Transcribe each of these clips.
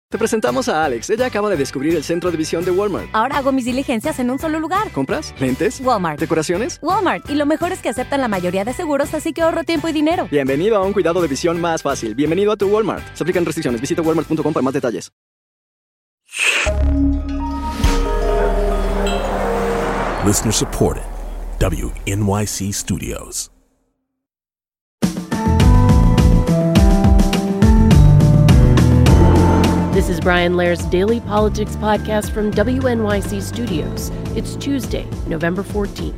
Te presentamos a Alex. Ella acaba de descubrir el centro de visión de Walmart. Ahora hago mis diligencias en un solo lugar. ¿Compras? ¿Lentes? Walmart. ¿Decoraciones? Walmart. Y lo mejor es que aceptan la mayoría de seguros, así que ahorro tiempo y dinero. Bienvenido a un cuidado de visión más fácil. Bienvenido a tu Walmart. Se aplican restricciones. Visita walmart.com para más detalles. Listener supported. WNYC Studios. This is Brian Lair's Daily Politics Podcast from WNYC Studios. It's Tuesday, November 14th.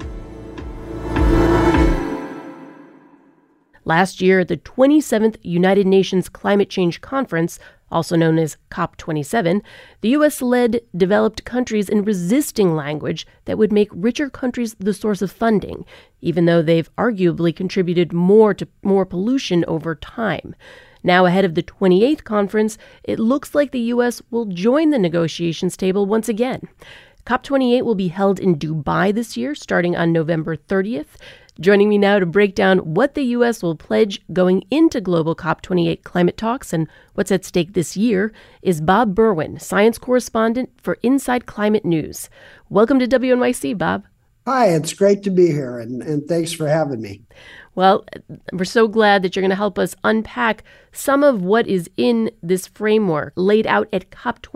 Last year at the 27th United Nations Climate Change Conference, also known as COP27, the U.S. led developed countries in resisting language that would make richer countries the source of funding, even though they've arguably contributed more to more pollution over time. Now, ahead of the 28th conference, it looks like the U.S. will join the negotiations table once again. COP28 will be held in Dubai this year, starting on November 30th. Joining me now to break down what the U.S. will pledge going into global COP28 climate talks and what's at stake this year is Bob Berwin, science correspondent for Inside Climate News. Welcome to WNYC, Bob. Hi, it's great to be here, and thanks for having me. Well, we're so glad that you're going to help us unpack some of what is in this framework. Laid out at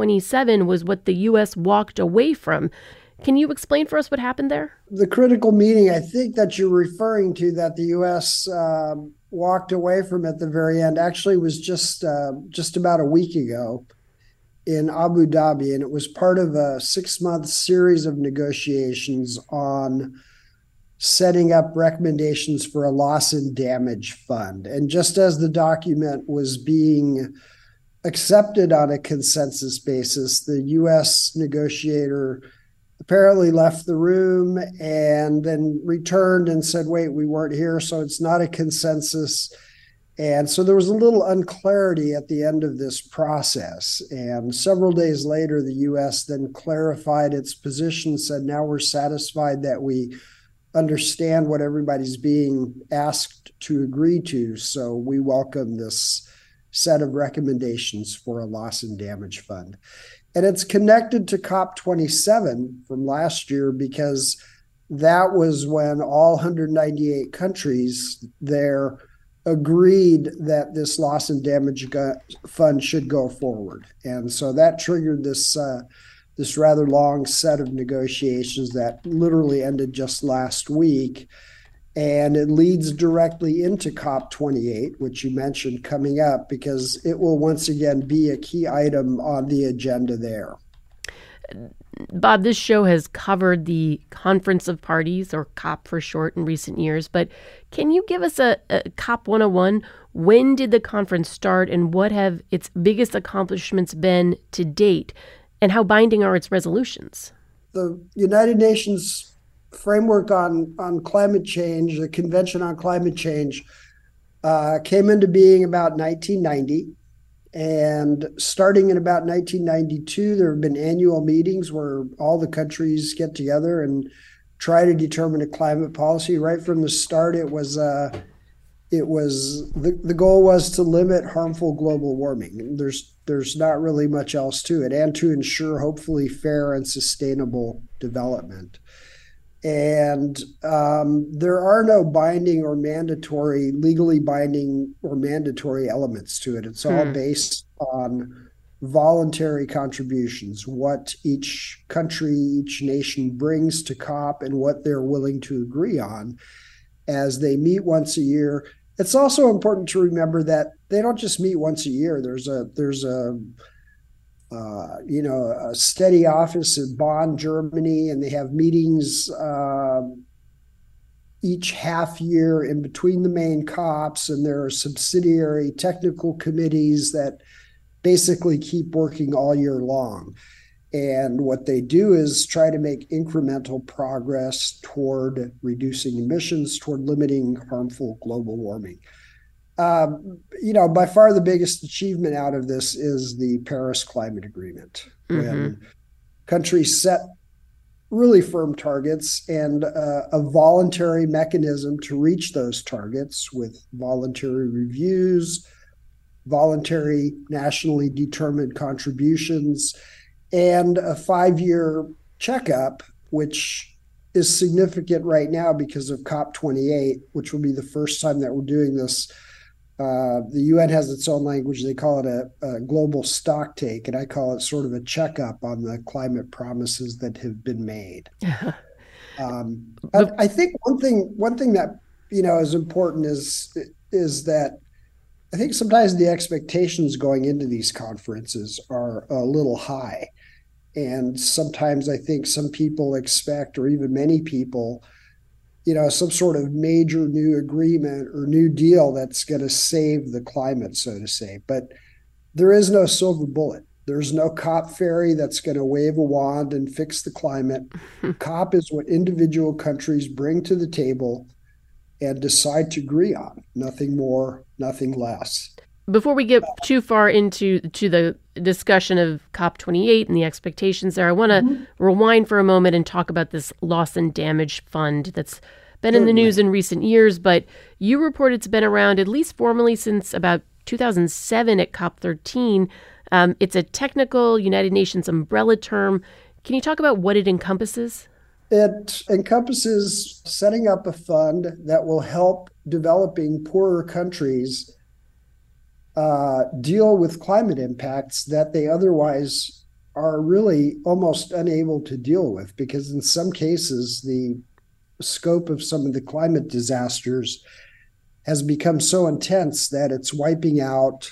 COP27 was what the U.S. walked away from. Can you explain for us what happened there? The critical meeting, I think that you're referring to that the U.S. Walked away from at the very end, actually was just about a week ago in Abu Dhabi, and it was part of a 6-month series of negotiations on setting up recommendations for a loss and damage fund. And just as the document was being accepted on a consensus basis, the U.S. negotiator apparently left the room and then returned and said, wait, we weren't here, so it's not a consensus. And so there was a little unclarity at the end of this process. And several days later, the U.S. then clarified its position, said, now we're satisfied that we understand what everybody's being asked to agree to. So we welcome this set of recommendations for a loss and damage fund. And it's connected to COP27 from last year because that was when all 198 countries there agreed that this loss and damage fund should go forward. And so that triggered this rather long set of negotiations that literally ended just last week. And it leads directly into COP28, which you mentioned coming up, because it will once again be a key item on the agenda there. Bob, this show has covered the Conference of Parties, or COP for short, in recent years. But can you give us a COP 101? When did the conference start, and what have its biggest accomplishments been to date? And how binding are its resolutions? The United Nations framework on climate change, the Convention on Climate Change, came into being about 1990. And starting in about 1992, there have been annual meetings where all the countries get together and try to determine a climate policy. Right from the start, the goal was to limit harmful global warming. There's not really much else to it, and to ensure hopefully fair and sustainable development. And there are no legally binding or mandatory elements to it. It's all based on voluntary contributions, what each country, each nation brings to COP and what they're willing to agree on as they meet once a year. It's also important to remember that they don't just meet once a year. There's a steady office in Bonn, Germany, and they have meetings each half year in between the main COPs, and there are subsidiary technical committees that basically keep working all year long. And what they do is try to make incremental progress toward reducing emissions, toward limiting harmful global warming. By far the biggest achievement out of this is the Paris Climate Agreement, when countries set really firm targets and a voluntary mechanism to reach those targets with voluntary reviews, voluntary, nationally determined contributions, and a 5-year checkup, which is significant right now because of COP28, which will be the first time that we're doing this. The UN has its own language. They call it a global stock take, and I call it sort of a checkup on the climate promises that have been made. I think one thing that is important is that I think sometimes the expectations going into these conferences are a little high. And sometimes I think some people expect, or even many people, some sort of major new agreement or new deal that's going to save the climate, so to say. But there is no silver bullet. There's no COP fairy that's going to wave a wand and fix the climate. COP is what individual countries bring to the table and decide to agree on. Nothing more, nothing less. Before we get too far into the discussion of COP28 and the expectations there, I want to rewind for a moment and talk about this loss and damage fund that's been in the news in recent years, but you report it's been around at least formally since about 2007 at COP13. It's a technical United Nations umbrella term. Can you talk about what it encompasses? It encompasses setting up a fund that will help developing poorer countries deal with climate impacts that they otherwise are really almost unable to deal with, because in some cases the scope of some of the climate disasters has become so intense that it's wiping out,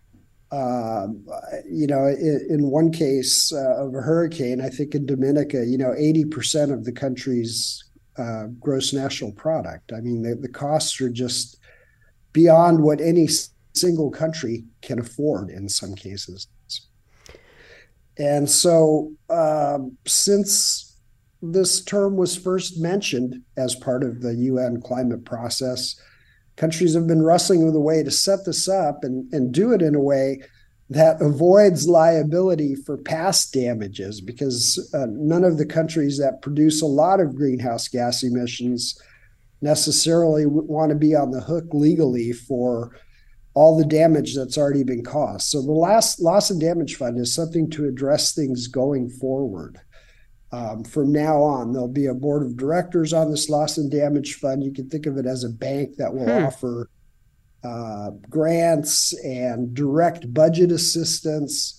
in one case of a hurricane, I think in Dominica, 80% of the country's gross national product. I mean, the costs are just beyond what any single country can afford in some cases. And so since this term was first mentioned as part of the UN climate process, countries have been wrestling with a way to set this up and do it in a way that avoids liability for past damages, because none of the countries that produce a lot of greenhouse gas emissions necessarily want to be on the hook legally for all the damage that's already been caused. So the loss and damage fund is something to address things going forward. From now on, there'll be a board of directors on this loss and damage fund. You can think of it as a bank that will offer grants and direct budget assistance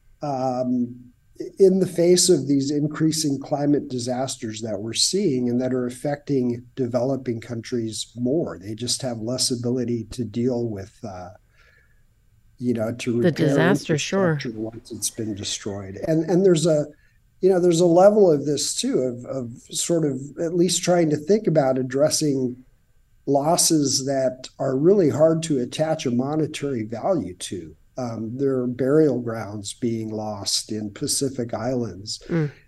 in the face of these increasing climate disasters that we're seeing and that are affecting developing countries more. They just have less ability to deal with, to repair the disaster, sure, once it's been destroyed. And there's a level of this too, of sort of at least trying to think about addressing losses that are really hard to attach a monetary value to. There are burial grounds being lost in Pacific Islands,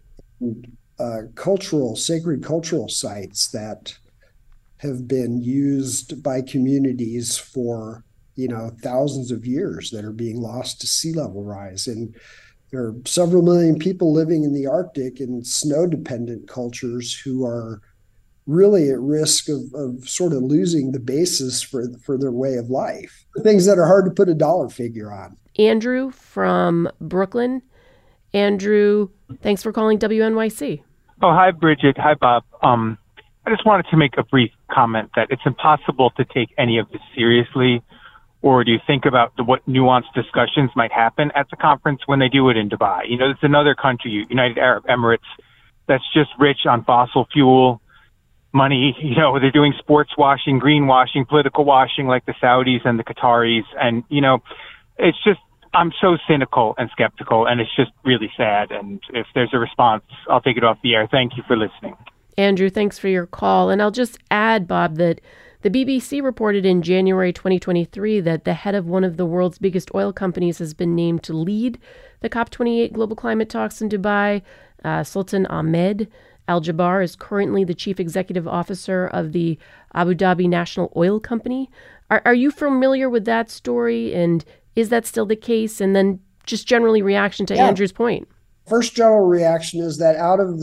sacred cultural sites that have been used by communities for, thousands of years that are being lost to sea level rise. And there are several million people living in the Arctic and snow-dependent cultures who are really at risk of sort of losing the basis for their way of life. Things that are hard to put a dollar figure on. Andrew from Brooklyn. Andrew, thanks for calling WNYC. Oh, hi, Bridget. Hi, Bob. I just wanted to make a brief comment that it's impossible to take any of this seriously, or do you think about what nuanced discussions might happen at the conference when they do it in Dubai? It's another country, United Arab Emirates, that's just rich on fossil fuel money. They're doing sports washing, greenwashing, political washing like the Saudis and the Qataris. And, it's just, I'm so cynical and skeptical, and it's just really sad. And if there's a response, I'll take it off the air. Thank you for listening. Andrew, thanks for your call. And I'll just add, Bob, that the BBC reported in January 2023 that the head of one of the world's biggest oil companies has been named to lead the COP28 global climate talks in Dubai. Sultan Ahmed Al-Jaber is currently the chief executive officer of the Abu Dhabi National Oil Company. Are you familiar with that story, and is that still the case? And then just generally reaction to Andrew's point. First general reaction is that out of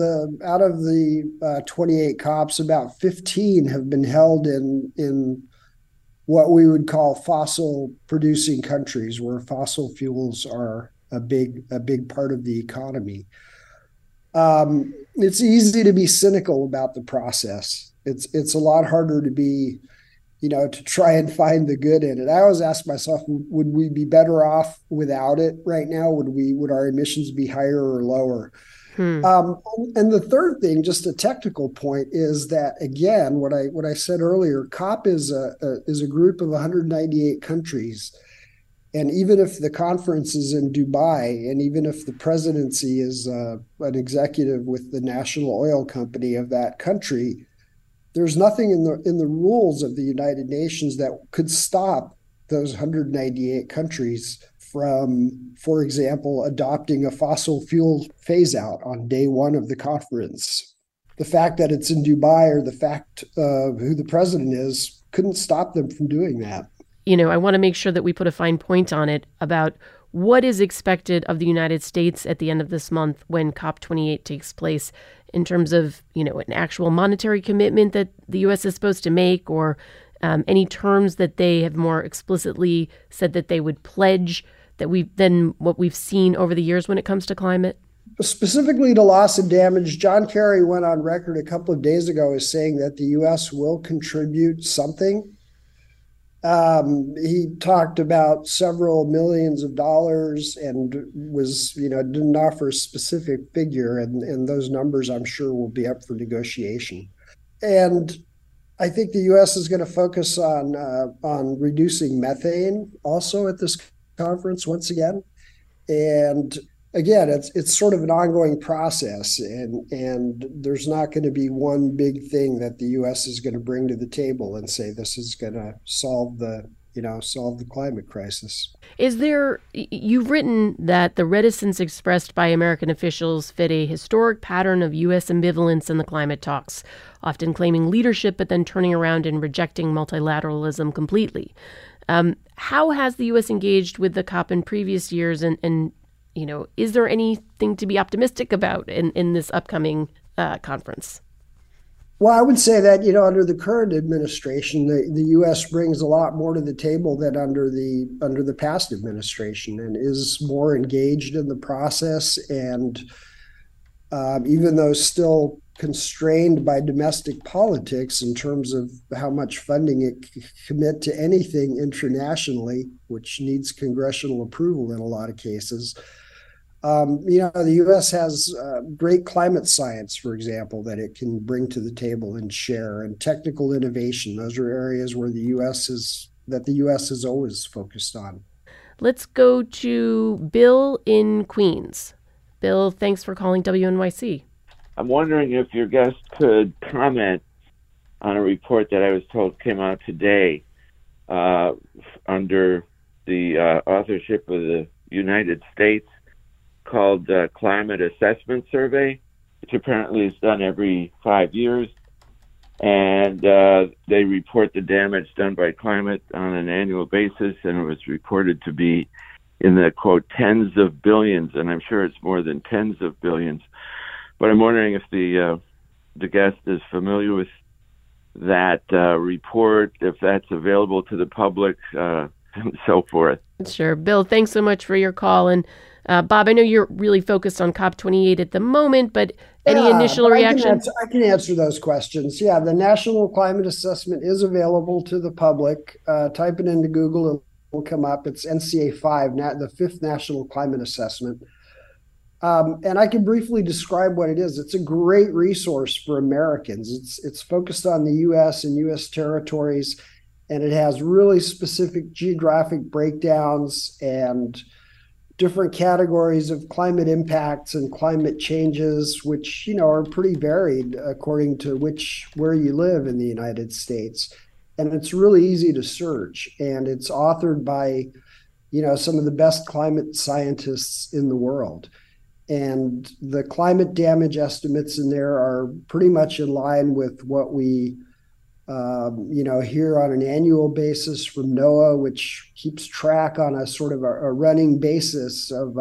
the 28 COPs, about 15 have been held in what we would call fossil producing countries, where fossil fuels are a big part of the economy. It's easy to be cynical about the process. It's a lot harder to be, to try and find the good in it. I always ask myself, would we be better off without it right now? Would our emissions be higher or lower? And the third thing, just a technical point, is that, again, what I said earlier, COP is a group of 198 countries. And even if the conference is in Dubai, and even if the presidency is an executive with the national oil company of that country, there's nothing in the rules of the United Nations that could stop those 198 countries from, for example, adopting a fossil fuel phase out on day one of the conference. The fact that it's in Dubai, or the fact of who the president is, couldn't stop them from doing that. I want to make sure that we put a fine point on it about what is expected of the United States at the end of this month when COP28 takes place, in terms of, an actual monetary commitment that the U.S. is supposed to make, or any terms that they have more explicitly said that they would pledge than what we've seen over the years when it comes to climate? Specifically to loss and damage, John Kerry went on record a couple of days ago as saying that the U.S. will contribute something. He talked about several millions of dollars and didn't offer a specific figure, and those numbers, I'm sure, will be up for negotiation. And I think the U.S. is going to focus on reducing methane also at this conference once again. And again, it's sort of an ongoing process, and there's not going to be one big thing that the U.S. is going to bring to the table and say this is going to solve the climate crisis. You've written that the reticence expressed by American officials fit a historic pattern of U.S. ambivalence in the climate talks, often claiming leadership but then turning around and rejecting multilateralism completely. How has the U.S. engaged with the COP in previous years, and is there anything to be optimistic about in this upcoming conference? Well, I would say that, under the current administration, the U.S. brings a lot more to the table than under the past administration, and is more engaged in the process. And even though still constrained by domestic politics in terms of how much funding it can commit to anything internationally, which needs congressional approval in a lot of cases, the U.S. has great climate science, for example, that it can bring to the table and share, and technical innovation. Those are areas where the U.S. is always focused on. Let's go to Bill in Queens. Bill, thanks for calling WNYC. I'm wondering if your guest could comment on a report that I was told came out today under the authorship of the United States, called Climate Assessment Survey, which apparently is done every 5 years. And they report the damage done by climate on an annual basis, and it was reported to be in the, quote, tens of billions, and I'm sure it's more than tens of billions. But I'm wondering if the guest is familiar with that report, if that's available to the public, and so forth. Sure. Bill, thanks so much for your call. And Bob, I know you're really focused on COP28 at the moment, but any initial reaction? I can answer those questions. Yeah, the National Climate Assessment is available to the public. Type it into Google, it will come up. It's NCA 5, the fifth National Climate Assessment. And I can briefly describe what it is. It's a great resource for Americans. It's focused on the U.S. and U.S. territories, and it has really specific geographic breakdowns and different categories of climate impacts and climate changes, which, are pretty varied according to where you live in the United States. And it's really easy to search. And it's authored by, some of the best climate scientists in the world. And the climate damage estimates in there are pretty much in line with what we hear on an annual basis from NOAA, which keeps track on a sort of a running basis of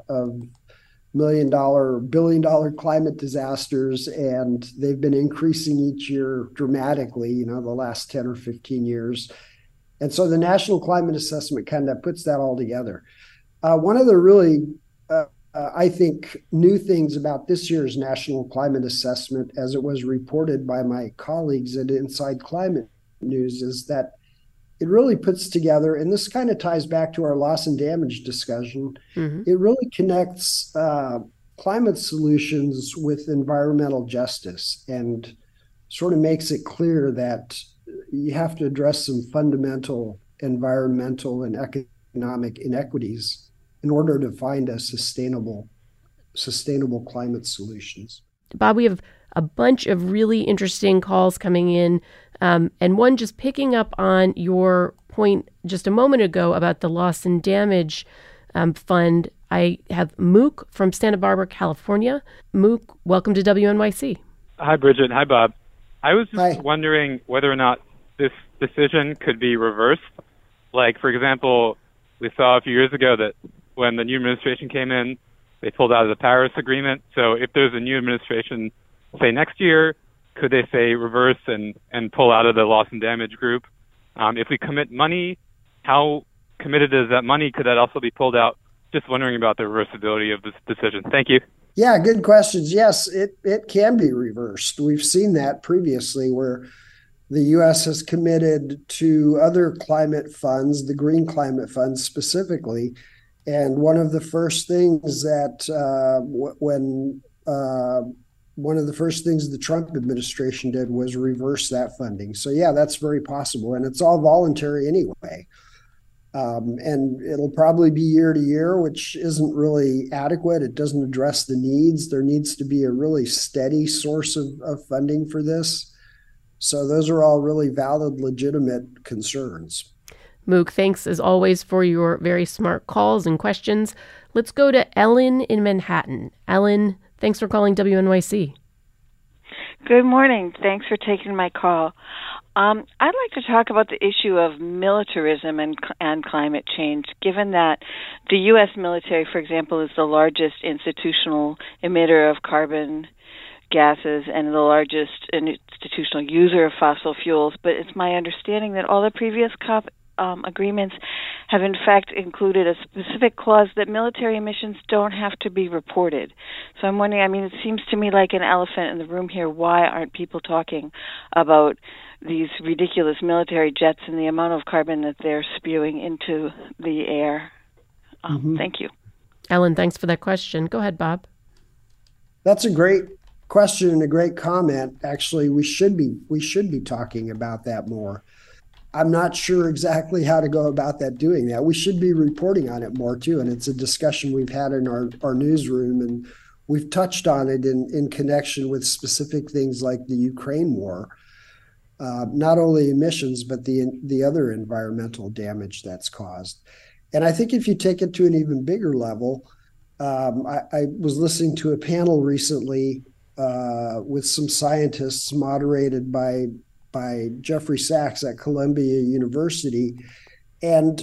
$1 billion climate disasters. And they've been increasing each year dramatically, the last 10 or 15 years. And so the National Climate Assessment kind of puts that all together. One of the really, I think, new things about this year's National Climate Assessment, as it was reported by my colleagues at Inside Climate News, is that it really puts together, and this kind of ties back to our loss and damage discussion, it really connects climate solutions with environmental justice and sort of makes it clear that you have to address some fundamental environmental and economic inequities in order to find a sustainable climate solutions. Bob, we have a bunch of really interesting calls coming in, and one just picking up on your point just a moment ago about the loss and damage fund. I have Mook from Santa Barbara, California. Mook, welcome to WNYC. Hi, Bridget. Hi, Bob. I was just wondering whether or not this decision could be reversed. Like, for example, we saw a few years ago that when the new administration came in, they pulled out of the Paris Agreement. So if there's a new administration, say, next year, could they, say, reverse and pull out of the loss and damage group? If we commit money, how committed is that money? Could that also be pulled out? Just wondering about the reversibility of this decision. Thank you. Yeah, good questions. Yes, it can be reversed. We've seen that previously where the U.S. has committed to other climate funds, the Green Climate Fund specifically. And one of the first things that one of the first things the Trump administration did was reverse that funding. So yeah, that's very possible. And it's all voluntary anyway. And it'll probably be year to year, which isn't really adequate. It doesn't address the needs. There needs to be a really steady source of funding for this. So those are all really valid, legitimate concerns. Mook, thanks as always for your very smart calls and questions. Let's go to Ellen in Manhattan. Ellen, thanks for calling WNYC. Good morning. Thanks for taking my call. I'd like to talk about the issue of militarism and climate change, given that the U.S. military, for example, is the largest institutional emitter of carbon gases and the largest institutional user of fossil fuels. But it's my understanding that all the previous COP agreements have in fact included a specific clause that military emissions don't have to be reported. So I'm wondering, it seems to me like an elephant in the room here. Why aren't people talking about these ridiculous military jets and the amount of carbon that they're spewing into the air? Thank you. Ellen, thanks for that question. Go ahead, Bob. That's a great question and a great comment. Actually, we should be talking about that more. I'm not sure exactly how to go about doing that. We should be reporting on it more too. And it's a discussion we've had in our newsroom, and we've touched on it in connection with specific things like the Ukraine war. Not only emissions, but the other environmental damage that's caused. And I think if you take it to an even bigger level, I was listening to a panel recently with some scientists moderated by Jeffrey Sachs at Columbia University. And,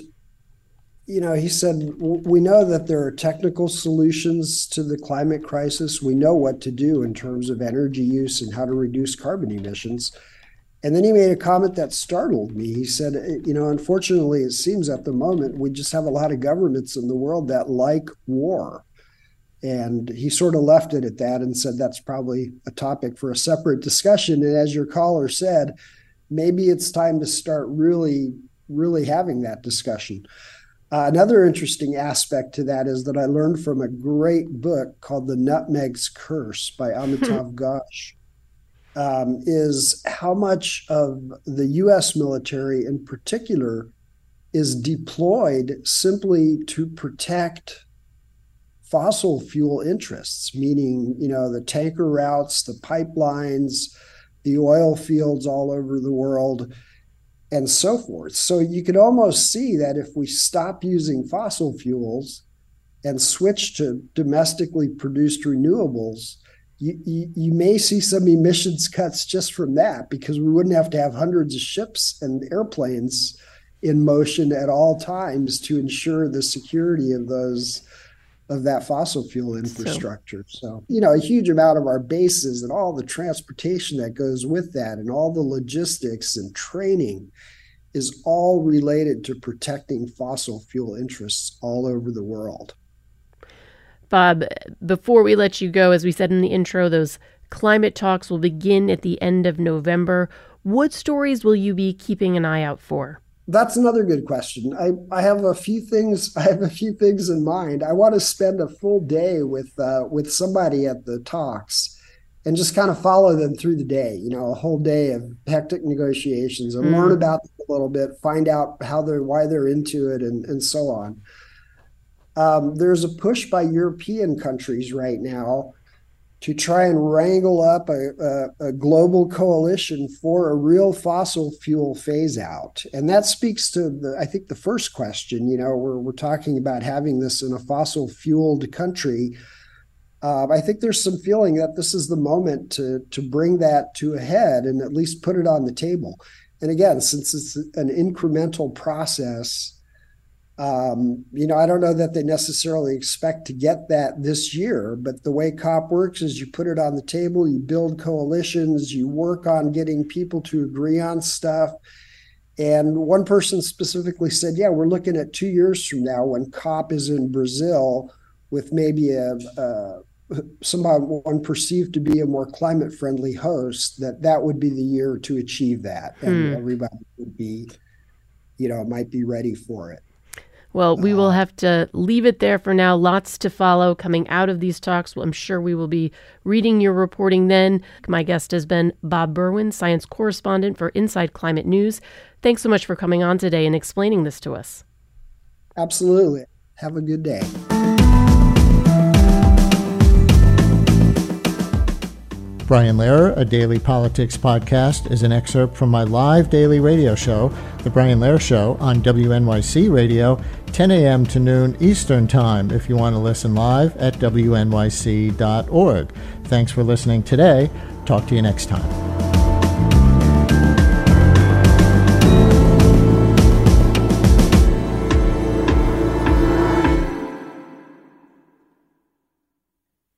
he said, we know that there are technical solutions to the climate crisis. We know what to do in terms of energy use and how to reduce carbon emissions. And then he made a comment that startled me. He said, unfortunately, it seems at the moment we just have a lot of governments in the world that like war. And he sort of left it at that and said that's probably a topic for a separate discussion. And as your caller said, maybe it's time to start really, really having that discussion. Another interesting aspect to that is that I learned from a great book called The Nutmeg's Curse by Amitav Ghosh. Is how much of the U.S. military in particular is deployed simply to protect fossil fuel interests, meaning, the tanker routes, the pipelines, the oil fields all over the world, and so forth. So you could almost see that if we stop using fossil fuels and switch to domestically produced renewables, you may see some emissions cuts just from that, because we wouldn't have to have hundreds of ships and airplanes in motion at all times to ensure the security of that fossil fuel infrastructure. So, a huge amount of our bases and all the transportation that goes with that and all the logistics and training is all related to protecting fossil fuel interests all over the world. Bob, before we let you go, as we said in the intro, those climate talks will begin at the end of November. What stories will you be keeping an eye out for? That's another good question. I have a few things. I have a few things in mind. I want to spend a full day with somebody at the talks, and just kind of follow them through the day. You know, a whole day of hectic negotiations, and learn about them a little bit, find out why they're into it, and so on. There's a push by European countries right now to try and wrangle up a global coalition for a real fossil fuel phase out. And that speaks to I think the first question. You know, we're talking about having this in a fossil fueled country. I think there's some feeling that this is the moment to bring that to a head and at least put it on the table. And again, since it's an incremental process, you know, I don't know that they necessarily expect to get that this year, but the way COP works is you put it on the table, you build coalitions, you work on getting people to agree on stuff. And one person specifically said, yeah, we're looking at 2 years from now when COP is in Brazil with maybe someone perceived to be a more climate friendly host, that would be the year to achieve that. And everybody would be, you know, might be ready for it. Well, we will have to leave it there for now. Lots to follow coming out of these talks. I'm sure we will be reading your reporting then. My guest has been Bob Berwin, science correspondent for Inside Climate News. Thanks so much for coming on today and explaining this to us. Absolutely. Have a good day. Brian Lehrer, a daily politics podcast, is an excerpt from my live daily radio show, The Brian Lehrer Show, on WNYC Radio, 10 a.m. to noon Eastern Time, if you want to listen live at wnyc.org. Thanks for listening today. Talk to you next time.